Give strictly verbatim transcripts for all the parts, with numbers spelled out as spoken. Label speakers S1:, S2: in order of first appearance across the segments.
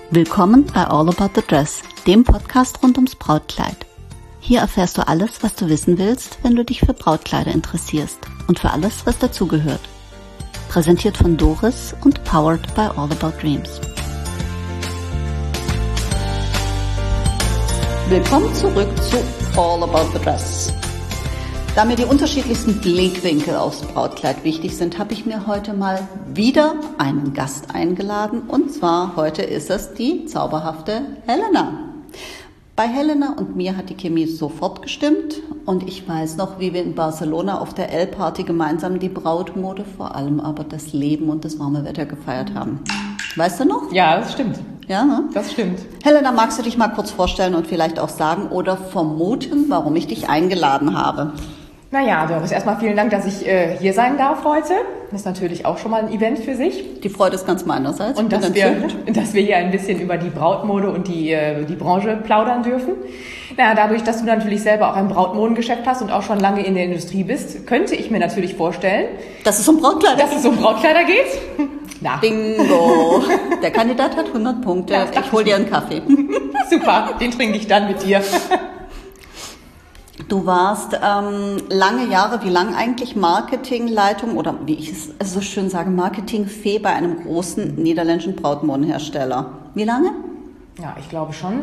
S1: Willkommen bei All About the Dress, dem Podcast rund ums Brautkleid. Hier erfährst du alles, was du wissen willst, wenn du dich für Brautkleider interessierst und für alles, was dazugehört. Präsentiert von Doris und powered by All About Dreams. Willkommen zurück zu All About the Dress. Da mir die unterschiedlichsten Blickwinkel aufs Brautkleid wichtig sind, habe ich mir heute mal wieder einen Gast eingeladen. Und zwar heute ist es die zauberhafte Helena. Bei Helena und mir hat die Chemie sofort gestimmt. Und ich weiß noch, wie wir in Barcelona auf der L-Party gemeinsam die Brautmode, vor allem aber das Leben und das warme Wetter gefeiert haben. Weißt du noch?
S2: Ja, das stimmt.
S1: Ja, ne?
S2: Das stimmt.
S1: Helena, magst du dich mal kurz vorstellen und vielleicht auch sagen oder vermuten, warum ich dich eingeladen habe?
S2: Naja, Doris, erstmal vielen Dank, dass ich äh, hier sein darf heute. Das ist natürlich auch schon mal ein Event für sich.
S1: Die Freude ist ganz meinerseits.
S2: Und dass wir, dass wir hier ein bisschen über die Brautmode und die, äh, die Branche plaudern dürfen. Naja, dadurch, dass du natürlich selber auch ein Brautmodengeschäft hast und auch schon lange in der Industrie bist, könnte ich mir natürlich vorstellen,
S1: dass es um Brautkleider
S2: dass es um Brautkleider geht.
S1: Na. Bingo! Der Kandidat hat hundert Punkte. Ja, ich hol dir einen Kaffee.
S2: Super, den trinke ich dann mit dir.
S1: Du warst ähm, lange Jahre, wie lang eigentlich, Marketingleitung oder wie ich es so schön sage, Marketingfee bei einem großen niederländischen Brautmodenhersteller. Wie lange?
S2: Ja, ich glaube schon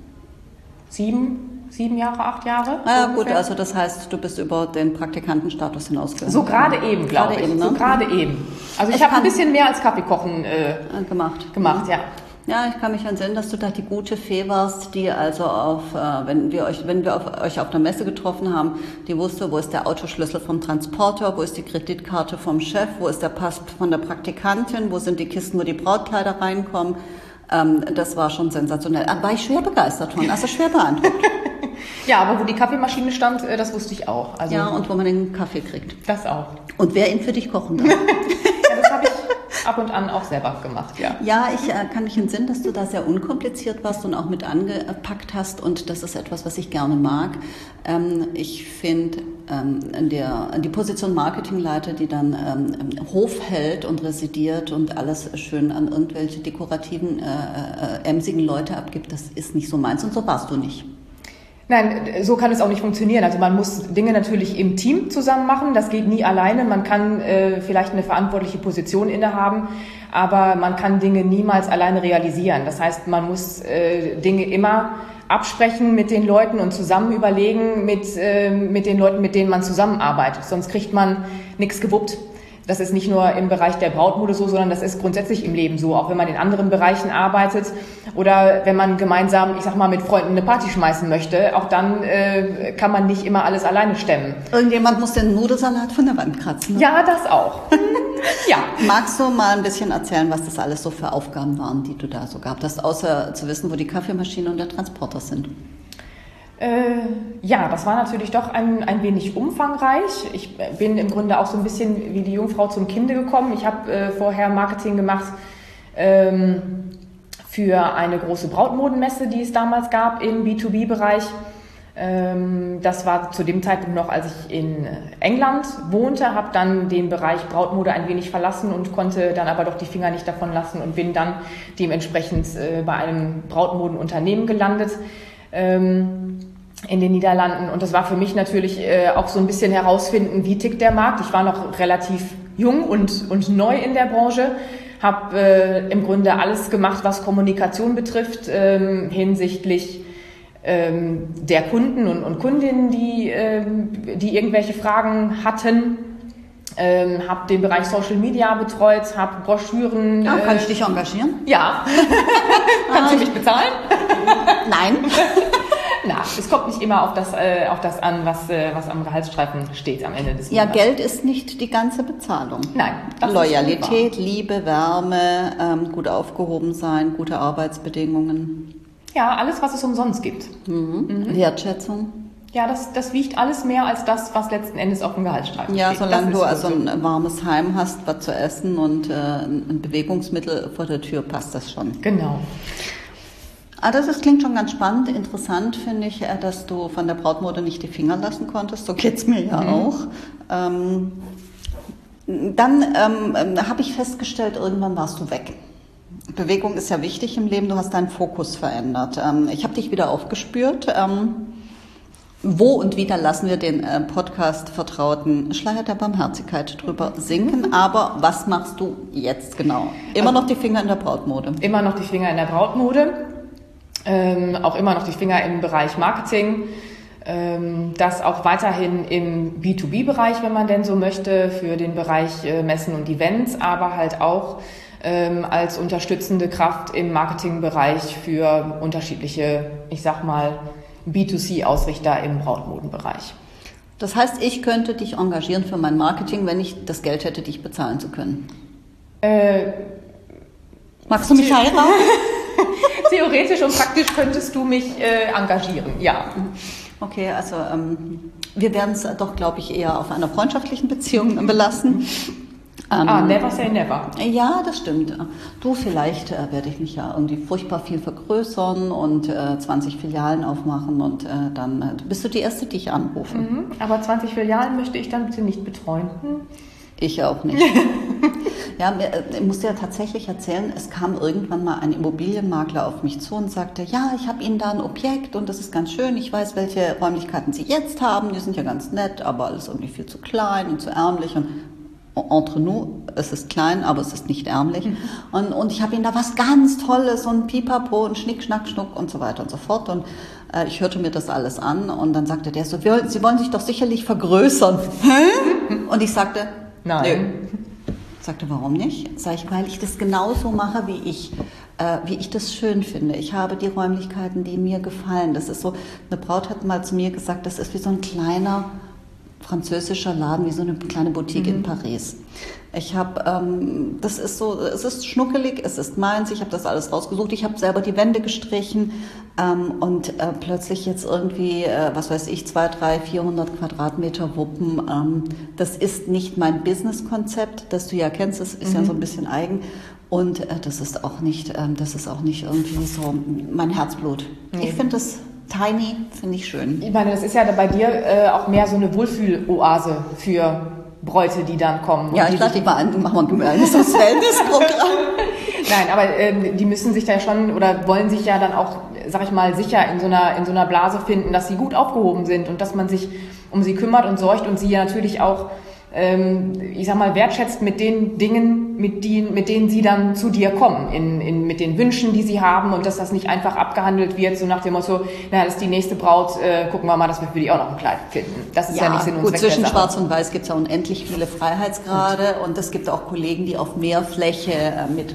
S2: sieben, sieben Jahre, acht Jahre.
S1: Ja, so gut, also das heißt, du bist über den Praktikantenstatus hinausgegangen.
S2: So gerade eben, glaube ich. Eben, ne? So gerade eben. Also ich habe ein bisschen mehr als Kaffeekochen äh,
S1: gemacht.
S2: Gemacht, ja.
S1: Ja, ich kann mich entsinnen, dass du da die gute Fee warst, die also auf, äh, wenn wir euch, wenn wir auf, euch auf der Messe getroffen haben, die wusste, wo ist der Autoschlüssel vom Transporter, wo ist die Kreditkarte vom Chef, wo ist der Pass von der Praktikantin, wo sind die Kisten, wo die Brautkleider reinkommen. Ähm, das war schon sensationell. Da war ich schwer begeistert von, also schwer beeindruckt.
S2: Ja, aber wo die Kaffeemaschine stand, das wusste ich auch. Also
S1: ja, und wo man den Kaffee kriegt.
S2: Das auch.
S1: Und wer ihn für dich kochen darf.
S2: Ja, das habe ich ab und an auch selber gemacht, ja.
S1: Ja, ich äh, kann mich entsinnen, dass du da sehr unkompliziert warst und auch mit angepackt hast und das ist etwas, was ich gerne mag. Ähm, ich finde ähm, die Position Marketingleiter, die dann ähm, Hof hält und residiert und alles schön an irgendwelche dekorativen, äh, äh, emsigen Leute abgibt, das ist nicht so meins und so warst du nicht.
S2: Nein, so kann es auch nicht funktionieren. Also man muss Dinge natürlich im Team zusammen machen. Das geht nie alleine. Man kann äh, vielleicht eine verantwortliche Position innehaben, aber man kann Dinge niemals alleine realisieren. Das heißt, man muss äh, Dinge immer absprechen mit den Leuten und zusammen überlegen mit, äh, mit den Leuten, mit denen man zusammenarbeitet. Sonst kriegt man nichts gewuppt. Das ist nicht nur im Bereich der Brautmode so, sondern das ist grundsätzlich im Leben so, auch wenn man in anderen Bereichen arbeitet oder wenn man gemeinsam, ich sag mal, mit Freunden eine Party schmeißen möchte, auch dann äh, kann man nicht immer alles alleine stemmen.
S1: Irgendjemand muss den Nudelsalat von der Wand kratzen. Ne?
S2: Ja, das auch. Ja.
S1: Magst du mal ein bisschen erzählen, was das alles so für Aufgaben waren, die du da so gehabt hast, außer zu wissen, wo die Kaffeemaschine und der Transporter sind?
S2: Äh, ja, das war natürlich doch ein, ein wenig umfangreich. Ich bin im Grunde auch so ein bisschen wie die Jungfrau zum Kinde gekommen. Ich habe äh, vorher Marketing gemacht ähm, für eine große Brautmodenmesse, die es damals gab im B zwei B-Bereich. Ähm, das war zu dem Zeitpunkt noch, als ich in England wohnte, habe dann den Bereich Brautmode ein wenig verlassen und konnte dann aber doch die Finger nicht davon lassen und bin dann dementsprechend äh, bei einem Brautmodenunternehmen gelandet. Ähm, in den Niederlanden und das war für mich natürlich äh, auch so ein bisschen herausfinden, wie tickt der Markt. Ich war noch relativ jung und, und neu in der Branche, habe äh, im Grunde alles gemacht, was Kommunikation betrifft, ähm, hinsichtlich ähm, der Kunden und, und Kundinnen, die, ähm, die irgendwelche Fragen hatten. Ähm, habe den Bereich Social Media betreut, habe Broschüren.
S1: Ja, kann äh, ich dich engagieren?
S2: Ja. Kannst du mich bezahlen?
S1: Nein.
S2: Na, es kommt nicht immer auf das, äh, auf das an, was, äh, was am Gehaltsstreifen steht am Ende des Monats.
S1: Ja, Geld ist nicht die ganze Bezahlung.
S2: Nein.
S1: Das Loyalität, Liebe, Wärme, ähm, gut aufgehoben sein, gute Arbeitsbedingungen.
S2: Ja, alles, was es umsonst gibt.
S1: Mhm. Mhm. Wertschätzung.
S2: Ja, das, das wiegt alles mehr als das, was letzten Endes auf dem Gehaltsstreifen
S1: ja,
S2: steht.
S1: Ja, solange du also ein warmes Heim hast, was zu essen und äh, ein Bewegungsmittel vor der Tür, passt das schon.
S2: Genau.
S1: Ah, das ist, klingt schon ganz spannend. Interessant finde ich, dass du von der Brautmode nicht die Finger lassen konntest. So geht's mir ja mhm. auch. Ähm, dann ähm, habe ich festgestellt, irgendwann warst du weg. Bewegung ist ja wichtig im Leben. Du hast deinen Fokus verändert. Ähm, ich habe dich wieder aufgespürt. Ähm, wo und wie, da lassen wir den äh, Podcast-vertrauten Schleier der Barmherzigkeit drüber sinken. Aber was machst du jetzt genau? Immer noch die Finger in der Brautmode?
S2: Immer noch die Finger in der Brautmode. Ähm, auch immer noch die Finger im Bereich Marketing. Ähm, das auch weiterhin im B zwei B-Bereich, wenn man denn so möchte, für den Bereich äh, Messen und Events, aber halt auch ähm, als unterstützende Kraft im Marketingbereich für unterschiedliche, ich sag mal, B zwei C-Ausrichter im Brautmodenbereich.
S1: Das heißt, ich könnte dich engagieren für mein Marketing, wenn ich das Geld hätte, dich bezahlen zu können.
S2: Äh,
S1: Magst du mich heiraten?
S2: Theoretisch und praktisch könntest du mich äh, engagieren, ja.
S1: Okay, also ähm, wir werden es doch, glaube ich, eher auf einer freundschaftlichen Beziehung belassen. Ähm,
S2: ah, never say never.
S1: Ja, das stimmt. Du, vielleicht äh, werde ich mich ja irgendwie furchtbar viel vergrößern und äh, zwanzig Filialen aufmachen und äh, dann äh, bist du die Erste, die ich anrufe.
S2: Mhm, aber zwanzig Filialen möchte ich dann bitte nicht betreuen. Hm?
S1: Ich auch nicht. Ja, ich musste ja tatsächlich erzählen, es kam irgendwann mal ein Immobilienmakler auf mich zu und sagte, ja, ich habe Ihnen da ein Objekt und das ist ganz schön, ich weiß, welche Räumlichkeiten Sie jetzt haben, die sind ja ganz nett, aber alles irgendwie viel zu klein und zu ärmlich und entre nous, es ist klein, aber es ist nicht ärmlich. Mhm. Und, und ich habe Ihnen da was ganz Tolles und Pipapo und Schnick, Schnack, Schnuck und so weiter und so fort. Und äh, ich hörte mir das alles an und dann sagte der so, Sie wollen sich doch sicherlich vergrößern. Hä? Und ich sagte,
S2: nein.
S1: Nö. Sagte, warum nicht? Sag ich, weil ich das genauso mache, wie ich, äh, wie ich das schön finde. Ich habe die Räumlichkeiten, die mir gefallen. Das ist so, eine Braut hat mal zu mir gesagt, das ist wie so ein kleiner französischer Laden, wie so eine kleine Boutique mhm. in Paris. Ich habe, ähm, das ist so, es ist schnuckelig, es ist meins, ich habe das alles rausgesucht, ich habe selber die Wände gestrichen ähm, und äh, plötzlich jetzt irgendwie, äh, was weiß ich, zwei, drei, vierhundert Quadratmeter Wuppen. Ähm, das ist nicht mein Businesskonzept, das du ja kennst, das ist mhm. ja so ein bisschen eigen. Und äh, das ist auch nicht, äh, das ist auch nicht irgendwie so mein Herzblut. Nee. Ich finde das tiny, finde ich schön.
S2: Ich meine, das ist ja bei dir äh, auch mehr so eine Wohlfühloase für Bräute, die dann kommen.
S1: Ja, ich lade dich mal an, machen wir ein gemeinsames Wellnessprogramm.
S2: Nein, aber ähm, die müssen sich da schon oder wollen sich ja dann auch, sag ich mal, sicher in so einer in so einer Blase finden, dass sie gut aufgehoben sind und dass man sich um sie kümmert und sorgt und sie ja natürlich auch, ähm, ich sag mal, wertschätzt mit den Dingen, mit, die, mit denen sie dann zu dir kommen, in, in, mit den Wünschen, die sie haben und dass das nicht einfach abgehandelt wird, so nach dem Motto, na, das ist die nächste Braut, äh, gucken wir mal, dass wir für die auch noch ein Kleid finden. Das ist ja, ja nicht Sinn und
S1: Zweck der Sache. Zwischen Schwarz und Weiß gibt es ja unendlich viele Freiheitsgrade und es gibt auch Kollegen, die auf mehr Fläche äh, mit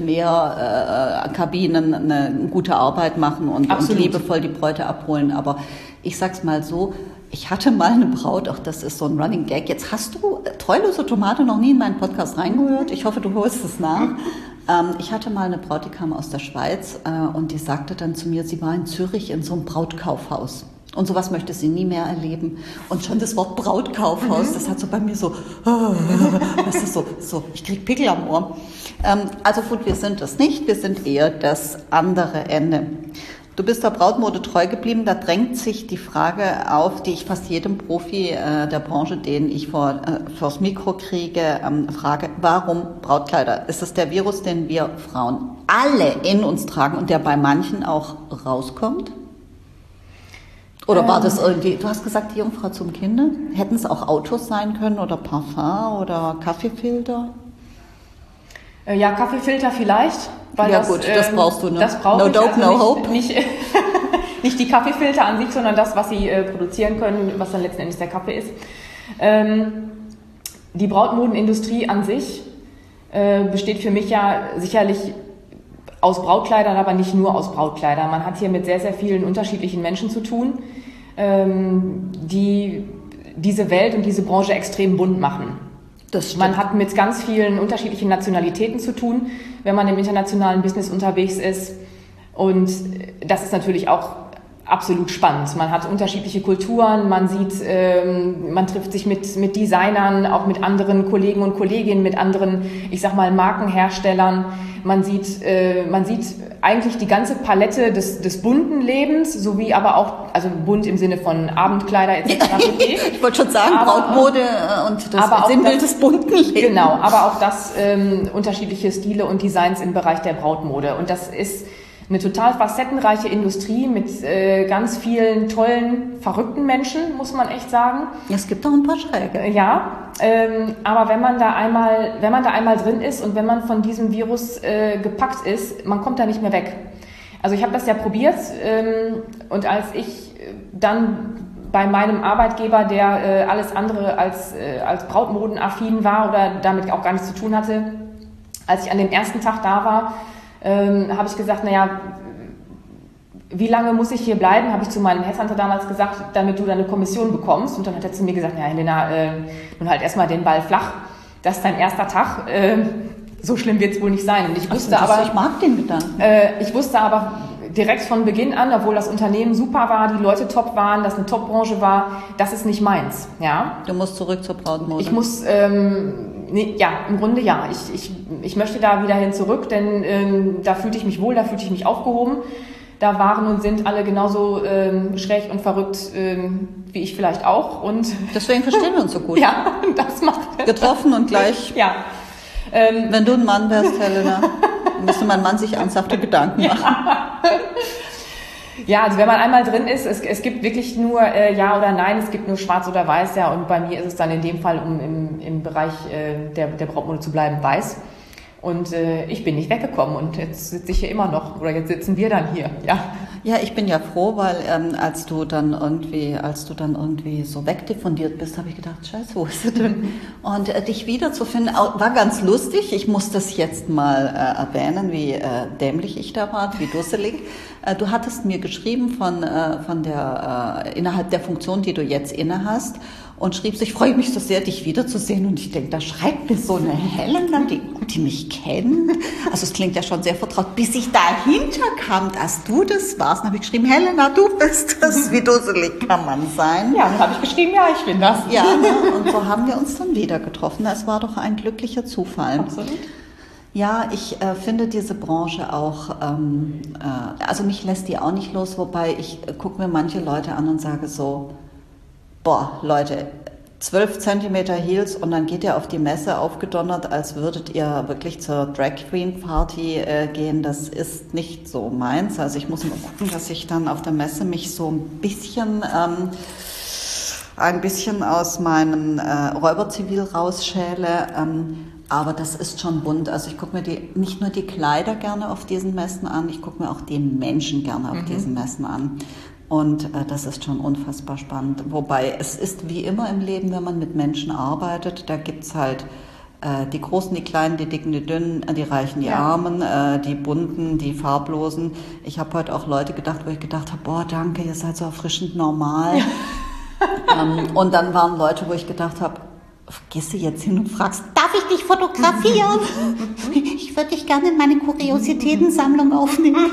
S1: mehr äh, Kabinen eine gute Arbeit machen und, und liebevoll die Bräute abholen. Aber ich sag's mal so, ich hatte mal eine Braut, auch das ist so ein Running Gag. Jetzt hast du treulose Tomate noch nie in meinen Podcast reingehört. Ich hoffe, du holst es nach. Ähm, ich hatte mal eine Braut, die kam aus der Schweiz äh, und die sagte dann zu mir, sie war in Zürich in so einem Brautkaufhaus. Und sowas möchte sie nie mehr erleben. Und schon das Wort Brautkaufhaus, mhm. das hat so bei mir so, das ist so, so, ich krieg Pickel am Ohr. Ähm, also gut, wir sind das nicht, wir sind eher das andere Ende. Du bist der Brautmode treu geblieben. Da drängt sich die Frage auf, die ich fast jedem Profi äh, der Branche, den ich vor äh, vors Mikro kriege, ähm, frage, warum Brautkleider? Ist das der Virus, den wir Frauen alle in uns tragen und der bei manchen auch rauskommt? Oder ähm. war das irgendwie, du hast gesagt, die Jungfrau zum Kinde? Hätten es auch Autos sein können oder Parfum oder Kaffeefilter?
S2: Äh, ja, Kaffeefilter vielleicht. Weil
S1: ja
S2: das,
S1: gut, das
S2: ähm,
S1: brauchst du, ne?
S2: Das brauche
S1: no
S2: ich
S1: dope,
S2: also
S1: no
S2: nicht,
S1: hope.
S2: Nicht, nicht die Kaffeefilter an sich, sondern das, was sie äh, produzieren können, was dann letzten Endes der Kaffee ist. Ähm, die Brautmodenindustrie an sich äh, besteht für mich ja sicherlich aus Brautkleidern, aber nicht nur aus Brautkleidern. Man hat hier mit sehr, sehr vielen unterschiedlichen Menschen zu tun, ähm, die diese Welt und diese Branche extrem bunt machen. Man hat mit ganz vielen unterschiedlichen Nationalitäten zu tun, wenn man im internationalen Business unterwegs ist. Und das ist natürlich auch absolut spannend. Man hat unterschiedliche Kulturen, man sieht, ähm, man trifft sich mit, mit Designern, auch mit anderen Kollegen und Kolleginnen, mit anderen, ich sag mal, Markenherstellern. Man sieht, äh, man sieht eigentlich die ganze Palette des, des bunten Lebens, sowie aber auch, also bunt im Sinne von Abendkleider et cetera.
S1: Ich wollte schon sagen, aber, Brautmode und das Sinnbild des bunten Lebens.
S2: Genau, aber auch das ähm, unterschiedliche Stile und Designs im Bereich der Brautmode. Und das ist eine total facettenreiche Industrie mit äh, ganz vielen tollen, verrückten Menschen, muss man echt sagen.
S1: Es gibt auch ein paar Schräge.
S2: Ja, ähm, aber wenn man da einmal, wenn man da einmal drin ist und wenn man von diesem Virus äh, gepackt ist, man kommt da nicht mehr weg. Also ich habe das ja probiert ähm, und als ich dann bei meinem Arbeitgeber, der äh, alles andere als, äh, als brautmodenaffin war oder damit auch gar nichts zu tun hatte, als ich an dem ersten Tag da war, Ähm, habe ich gesagt, naja, wie lange muss ich hier bleiben, habe ich zu meinem Headhunter damals gesagt, damit du deine Kommission bekommst. Und dann hat er zu mir gesagt, naja, Helena, äh, nun halt erstmal den Ball flach, das ist dein erster Tag, äh, so schlimm wird es wohl nicht sein. Und ich wusste
S1: Ach,
S2: aber,
S1: ich mag den Gedanken.
S2: Äh, ich wusste aber direkt von Beginn an, obwohl das Unternehmen super war, die Leute top waren, das eine Top-Branche war, das ist nicht meins. Ja?
S1: Du musst zurück zur Brautmode.
S2: Ich muss, ähm, nee, ja, im Grunde ja. Ich, ich, ich möchte da wieder hin zurück, denn ähm, da fühlte ich mich wohl, da fühlte ich mich aufgehoben. Da waren und sind alle genauso ähm, schräg und verrückt ähm, wie ich vielleicht auch. Und
S1: deswegen verstehen wir uns so gut.
S2: Ja, das macht
S1: getroffen und gleich.
S2: Ja. Ähm,
S1: Wenn du ein Mann wärst, Helena, müsste mein Mann sich ernsthafte Gedanken machen.
S2: Ja. Ja, also wenn man einmal drin ist, es, es gibt wirklich nur äh, Ja oder Nein, es gibt nur Schwarz oder Weiß, ja, und bei mir ist es dann in dem Fall, um im, im Bereich äh, der, der Brautmode zu bleiben, Weiß. Und äh, ich bin nicht weggekommen und jetzt sitze ich hier immer noch, oder jetzt sitzen wir dann hier, ja.
S1: Ja, ich bin ja froh, weil ähm, als du dann irgendwie, als du dann irgendwie so wegdiffundiert bist, habe ich gedacht, scheiße, wo ist sie denn? Und äh, dich wiederzufinden, auch, war ganz lustig. Ich muss das jetzt mal äh, erwähnen, wie äh, dämlich ich da war, wie dusselig. Äh, du hattest mir geschrieben von, äh, von der, äh, innerhalb der Funktion, die du jetzt inne hast, und schriebst, ich freue mich so sehr, dich wiederzusehen. Und ich denke, da schreibt mir so eine Helena, die, die mich kennt. Also es klingt ja schon sehr vertraut. Bis ich dahinter kam, dass du das warst, dann habe ich geschrieben, Helena, du bist das. Wie dusselig kann man sein?
S2: Ja, dann habe ich geschrieben, ja, ich bin das.
S1: Ja, ne? Und so haben wir uns dann wieder getroffen. Es war doch ein glücklicher Zufall.
S2: Absolut.
S1: Ja, ich äh, finde diese Branche auch, ähm, äh, also mich lässt die auch nicht los, wobei ich äh, gucke mir manche Leute an und sage so, boah, Leute, zwölf Zentimeter Heels und dann geht ihr auf die Messe aufgedonnert, als würdet ihr wirklich zur Drag Queen Party äh, gehen. Das ist nicht so meins. Also ich muss mal gucken, dass ich dann auf der Messe mich so ein bisschen, ähm, ein bisschen aus meinem äh, Räuberzivil rausschäle. Ähm, aber das ist schon bunt. Also ich gucke mir die, nicht nur die Kleider gerne auf diesen Messen an, ich gucke mir auch die Menschen gerne auf mhm. diesen Messen an. Und äh, das ist schon unfassbar spannend. Wobei es ist wie immer im Leben, wenn man mit Menschen arbeitet, da gibt's halt äh, die Großen, die Kleinen, die Dicken, die Dünnen, die Reichen, die ja. Armen, äh, die Bunten, die Farblosen. Ich habe heute auch Leute gedacht, wo ich gedacht habe, boah, danke, ihr seid so erfrischend normal. ähm, und dann waren Leute, wo ich gedacht habe, gehst du jetzt hin und fragst, darf ich dich fotografieren? Ich würde dich gerne in meine Kuriositätensammlung aufnehmen.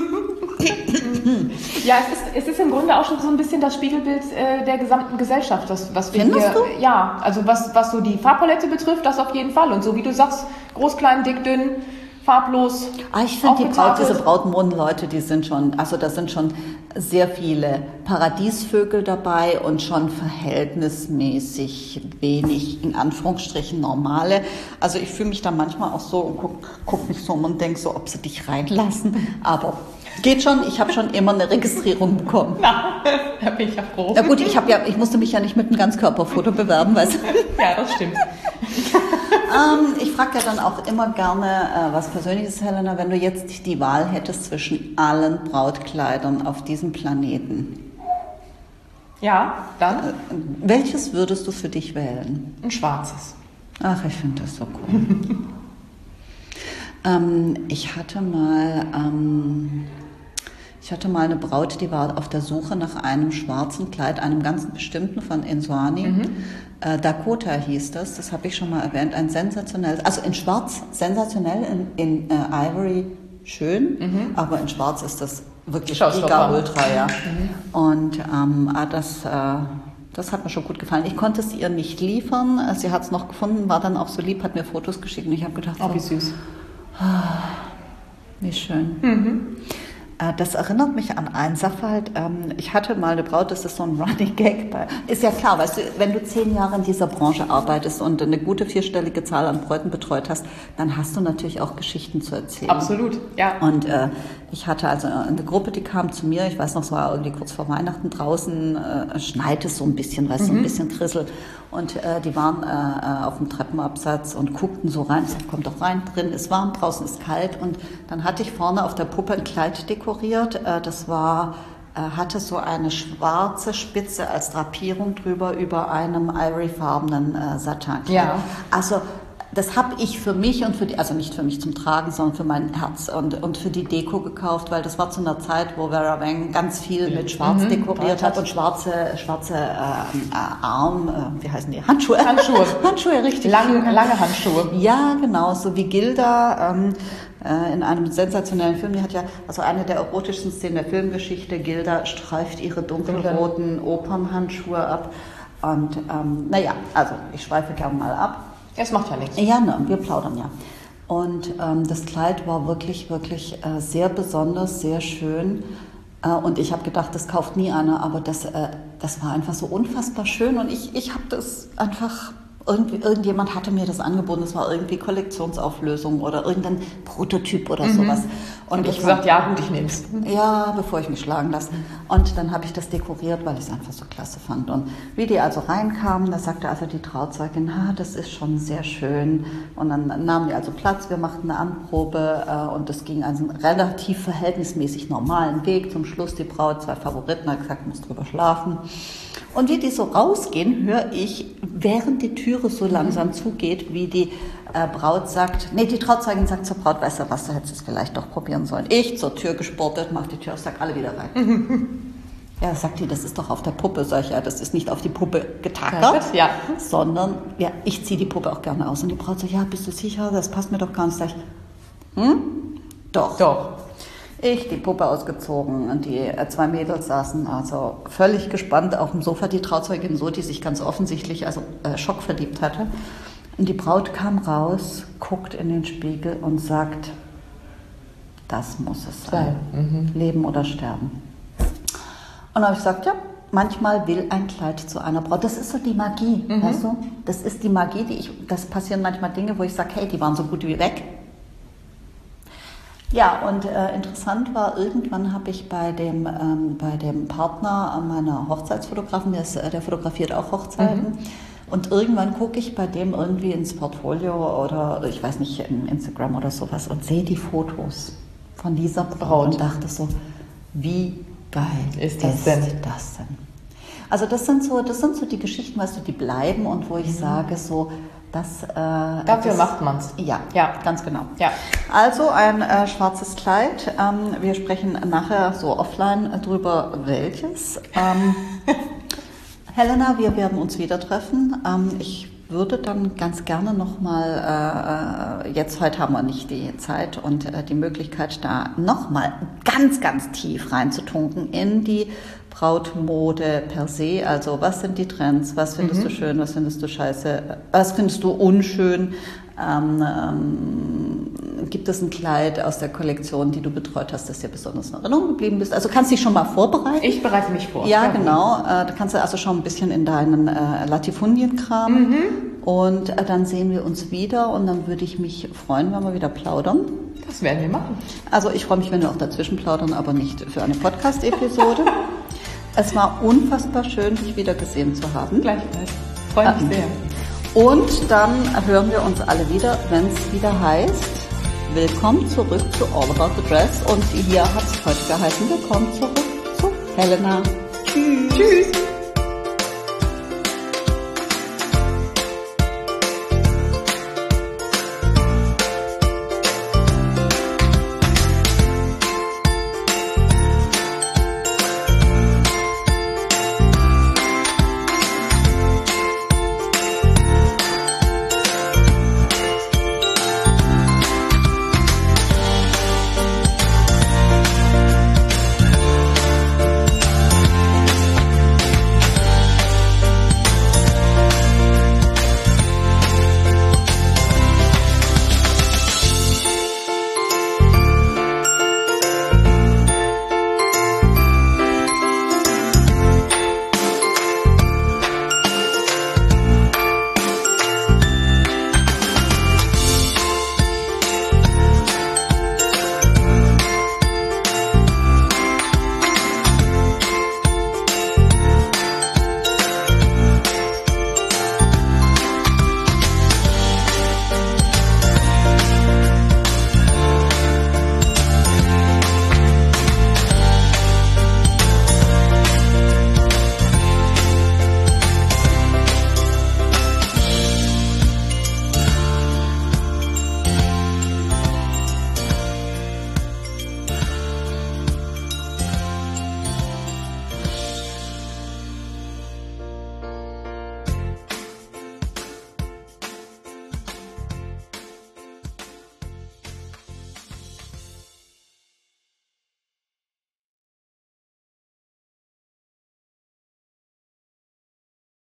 S2: Ja, es ist, es ist im Grunde auch schon so ein bisschen das Spiegelbild äh, der gesamten Gesellschaft. Was, was wir
S1: Findest
S2: hier,
S1: du?
S2: Ja, also was, was so die Farbpalette betrifft, das auf jeden Fall. Und so wie du sagst, groß, klein, dick, dünn, farblos.
S1: Ah, ich finde die Braut, diese Brautmodenleute, die sind schon, also da sind schon sehr viele Paradiesvögel dabei und schon verhältnismäßig wenig, in Anführungsstrichen, normale. Also ich fühle mich da manchmal auch so und guck, guck mich so um und denke so, ob sie dich reinlassen. Aber geht schon, ich habe schon immer eine Registrierung bekommen.
S2: Na, da bin ich ja froh.
S1: Na gut, ich, hab ja, ich musste mich ja nicht mit einem Ganzkörperfoto bewerben. Weißt du?
S2: Ja, das stimmt.
S1: ähm, ich frage ja dann auch immer gerne äh, was Persönliches, Helena, wenn du jetzt die Wahl hättest zwischen allen Brautkleidern auf diesem Planeten.
S2: Ja, dann?
S1: Äh, welches würdest du für dich wählen?
S2: Ein schwarzes.
S1: Ach, ich finde das so cool. ähm, ich hatte mal... Ähm, Ich hatte mal eine Braut, die war auf der Suche nach einem schwarzen Kleid, einem ganz bestimmten von Insuani. Mhm. Äh, Dakota hieß das, das habe ich schon mal erwähnt, ein sensationelles, also in Schwarz sensationell, in, in äh, Ivory schön, mhm. aber in Schwarz ist das wirklich giga ultra, ja. Mhm. Und ähm, das, äh, das hat mir schon gut gefallen. Ich konnte es ihr nicht liefern. Sie hat es noch gefunden, war dann auch so lieb, hat mir Fotos geschickt und ich habe gedacht,
S2: oh,
S1: so,
S2: wie süß.
S1: Wie schön.
S2: Mhm.
S1: Das erinnert mich an einen Sachverhalt. Ich hatte mal eine Braut, das ist so ein Running Gag. Ist ja klar, weißt du, wenn du zehn Jahre in dieser Branche arbeitest und eine gute vierstellige Zahl an Bräuten betreut hast, dann hast du natürlich auch Geschichten zu erzählen.
S2: Absolut, ja.
S1: Und äh, ich hatte also eine Gruppe, die kam zu mir, ich weiß noch, es war irgendwie kurz vor Weihnachten draußen, äh, schneit es so ein bisschen, weißt du, mhm. so ein bisschen Krissel. Und äh, die waren äh, auf dem Treppenabsatz und guckten so rein. Ich sagte, komm doch rein, drin ist warm, draußen ist kalt. Und dann hatte ich vorne auf der Puppe ein Kleid dekoriert. Äh, das war, äh, hatte so eine schwarze Spitze als Drapierung drüber über einem ivoryfarbenen äh, Satinkleid.
S2: Ja.
S1: Also das habe ich für mich und für die, also nicht für mich zum Tragen, sondern für mein Herz und, und für die Deko gekauft, weil das war zu einer Zeit, wo Vera Wang ganz viel mit Schwarz mhm, dekoriert hat und schwarze, schwarze äh, Arm, äh, wie heißen die? Handschuhe.
S2: Handschuhe.
S1: Handschuhe, richtig.
S2: Lange, lange Handschuhe.
S1: Ja, genau, so wie Gilda ähm, äh, in einem sensationellen Film, die hat ja, also eine der erotischsten Szenen der Filmgeschichte, Gilda streift ihre dunkelroten Opernhandschuhe ab und ähm, naja, also ich schweife gerne mal ab.
S2: Es macht ja nichts.
S1: Ja, ne, wir plaudern ja. Und ähm, das Kleid war wirklich, wirklich äh, sehr besonders, sehr schön. Äh, und ich habe gedacht, das kauft nie einer, aber das, äh, das war einfach so unfassbar schön. Und ich, ich habe das einfach, irgendwie, irgendjemand hatte mir das angeboten, das war irgendwie Kollektionsauflösung oder irgendein Prototyp oder mhm. sowas.
S2: Und, und ich habe gesagt, ja gut, ich nehme es.
S1: Ja, bevor ich mich schlagen lasse. Und dann habe ich das dekoriert, weil ich es einfach so klasse fand. Und wie die also reinkamen, da sagte also die Trauzeugin, ah, das ist schon sehr schön. Und dann nahmen die also Platz, wir machten eine Anprobe äh, und das ging also einen relativ verhältnismäßig normalen Weg. Zum Schluss die Braut, zwei Favoriten, hat gesagt, muss drüber schlafen. Und wie die so rausgehen, höre ich, während die Türe so langsam zugeht, wie die äh, Braut sagt, nee, die Trauzeugin sagt zur Braut, weißt du was, du hättest es vielleicht doch probieren sollen. Ich zur Tür gesportet, mach die Tür auf, sag alle wieder rein. Ja, sagt die, das ist doch auf der Puppe. Sag ich, ja, das ist nicht auf die Puppe getackert,
S2: ja.
S1: sondern ja, ich ziehe die Puppe auch gerne aus. Und die Braut sagt, ja, bist du sicher, das passt mir doch gar nicht. Sag ich, hm? Doch.
S2: Doch.
S1: Ich die Puppe ausgezogen und die äh, zwei Mädels saßen also völlig gespannt auf dem Sofa, die Trauzeugin so, die sich ganz offensichtlich also äh, schockverliebt hatte. Und die Braut kam raus, guckt in den Spiegel und sagt, das muss es sein, mhm. Leben oder sterben. Und dann habe ich gesagt, ja, manchmal will ein Kleid zu einer Braut. Das ist so die Magie, mhm. weißt du? Das ist die Magie, die ich, das passieren manchmal Dinge, wo ich sage, hey, die waren so gut wie weg. Ja, und äh, interessant war, irgendwann habe ich bei dem, ähm, bei dem Partner meiner Hochzeitsfotografen, der, ist, der fotografiert auch Hochzeiten, mhm. und irgendwann gucke ich bei dem irgendwie ins Portfolio oder ich weiß nicht, in Instagram oder sowas und sehe die Fotos von dieser Braut und dachte so, wie geil
S2: ist das, ist denn?
S1: das denn? Also das sind so, das sind so die Geschichten, weißt du, die bleiben und wo ich mhm. sage so, das, äh,
S2: dafür
S1: das,
S2: macht man es.
S1: Ja, ja, ganz genau.
S2: Ja.
S1: Also ein äh, schwarzes Kleid. Ähm, wir sprechen nachher so offline drüber, welches. Ähm, Helena, wir werden uns wieder treffen. Ähm, ich würde dann ganz gerne nochmal, äh, jetzt heute haben wir nicht die Zeit und äh, die Möglichkeit, da nochmal ganz, ganz tief reinzutunken in die Brautmode per se. Also was sind die Trends, was findest mhm. du schön, was findest du scheiße, was findest du unschön? Ähm, ähm, gibt es ein Kleid aus der Kollektion, die du betreut hast, das dir besonders in Erinnerung geblieben ist? Also kannst du dich schon mal vorbereiten?
S2: Ich bereite mich vor.
S1: Ja, genau. Äh, da kannst du also schon ein bisschen in deinen äh, Latifundien kramen. Mhm. Und äh, dann sehen wir uns wieder und dann würde ich mich freuen, wenn wir wieder plaudern.
S2: Das werden wir machen.
S1: Also ich freue mich, wenn wir auch dazwischen plaudern, aber nicht für eine Podcast-Episode. Es war unfassbar schön, dich wieder gesehen zu haben.
S2: Gleichfalls. Freue mich sehr.
S1: Und dann hören wir uns alle wieder, wenn es wieder heißt, willkommen zurück zu All About the Dress. Und hier hat es heute geheißen, willkommen zurück zu Helena.
S2: Tschüss. Tschüss.